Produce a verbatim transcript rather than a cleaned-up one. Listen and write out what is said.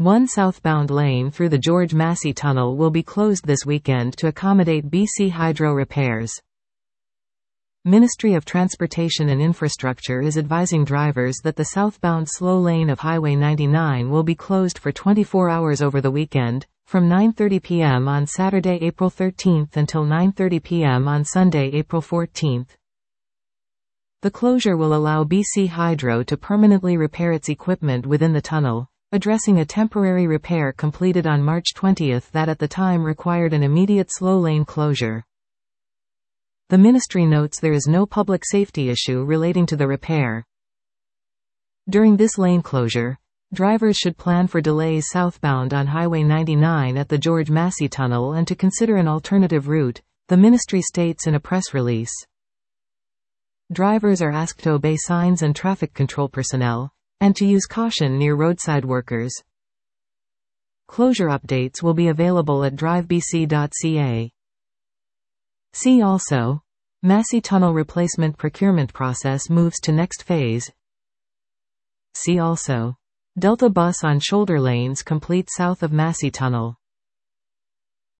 One southbound lane through the George Massey Tunnel will be closed this weekend to accommodate B C Hydro repairs. Ministry of Transportation and Infrastructure is advising drivers that the southbound slow lane of Highway ninety-nine will be closed for twenty-four hours over the weekend, from nine thirty p m on Saturday, April thirteenth until nine thirty p m on Sunday, April fourteenth. The closure will allow B C Hydro to permanently repair its equipment within the tunnel, addressing a temporary repair completed on March twentieth that at the time required an immediate slow lane closure. The ministry notes there is no public safety issue relating to the repair. During this lane closure, drivers should plan for delays southbound on Highway ninety-nine at the George Massey Tunnel and to consider an alternative route, the ministry states in a press release. Drivers are asked to obey signs and traffic control personnel, and to use caution near roadside workers. Closure updates will be available at drive b c dot c a. See also: Massey Tunnel replacement procurement process moves to next phase. See also: Delta bus on shoulder lanes complete south of Massey Tunnel.